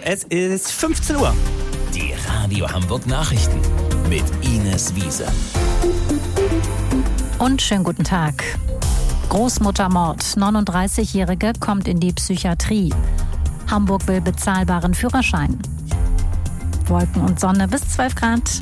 Es ist 15 Uhr. Die Radio Hamburg Nachrichten mit Ines Wiese. Und schönen guten Tag. Großmuttermord. 39-Jährige kommt in die Psychiatrie. Hamburg will bezahlbaren Führerschein. Wolken und Sonne bis 12 Grad.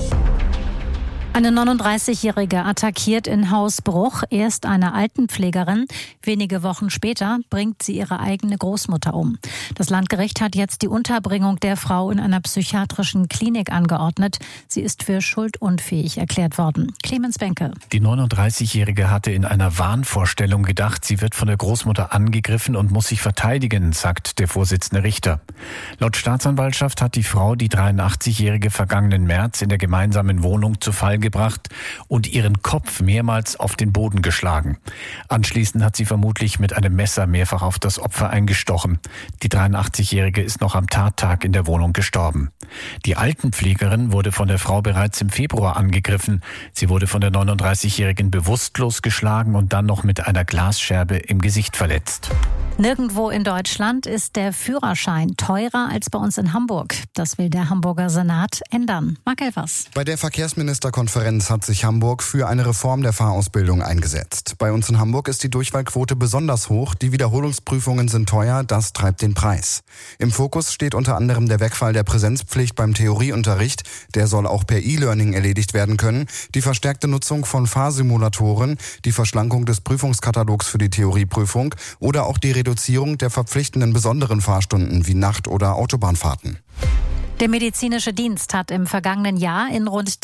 Eine 39-Jährige attackiert in Hausbruch erst eine Altenpflegerin. Wenige Wochen später bringt sie ihre eigene Großmutter um. Das Landgericht hat jetzt die Unterbringung der Frau in einer psychiatrischen Klinik angeordnet. Sie ist für schuldunfähig erklärt worden. Clemens Benke. Die 39-Jährige hatte in einer Wahnvorstellung gedacht, sie wird von der Großmutter angegriffen und muss sich verteidigen, sagt der Vorsitzende Richter. Laut Staatsanwaltschaft hat die Frau die 83-Jährige vergangenen März in der gemeinsamen Wohnung zu Fall gebracht und ihren Kopf mehrmals auf den Boden geschlagen. Anschließend hat sie vermutlich mit einem Messer mehrfach auf das Opfer eingestochen. Die 83-Jährige ist noch am Tattag in der Wohnung gestorben. Die Altenpflegerin wurde von der Frau bereits im Februar angegriffen. Sie wurde von der 39-Jährigen bewusstlos geschlagen und dann noch mit einer Glasscherbe im Gesicht verletzt. Nirgendwo in Deutschland ist der Führerschein teurer als bei uns in Hamburg. Das will der Hamburger Senat ändern. Marc Elvers. Bei der Verkehrsministerkonferenz hat sich Hamburg für eine Reform der Fahrausbildung eingesetzt. Bei uns in Hamburg ist die Durchfallquote besonders hoch. Die Wiederholungsprüfungen sind teuer, das treibt den Preis. Im Fokus steht unter anderem der Wegfall der Präsenzpflicht beim Theorieunterricht. Der soll auch per E-Learning erledigt werden können. Die verstärkte Nutzung von Fahrsimulatoren, die Verschlankung des Prüfungskatalogs für die Theorieprüfung oder auch die Reduzierung der verpflichtenden besonderen Fahrstunden wie Nacht- oder Autobahnfahrten. Der medizinische Dienst hat im vergangenen Jahr in rund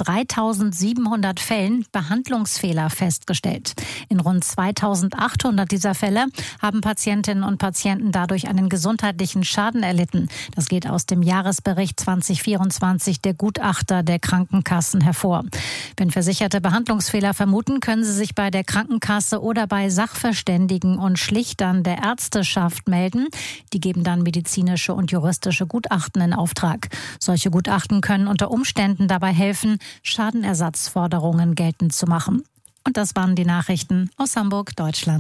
3700 Fällen Behandlungsfehler festgestellt. In rund 2800 dieser Fälle haben Patientinnen und Patienten dadurch einen gesundheitlichen Schaden erlitten. Das geht aus dem Jahresbericht 2024 der Gutachter der Krankenkassen hervor. Wenn Versicherte Behandlungsfehler vermuten, können sie sich bei der Krankenkasse oder bei Sachverständigen und Schlichtern der Ärzteschaft melden. Die geben dann medizinische und juristische Gutachten in Auftrag. Solche Gutachten können unter Umständen dabei helfen, Schadenersatzforderungen geltend zu machen. Und das waren die Nachrichten aus Hamburg, Deutschland.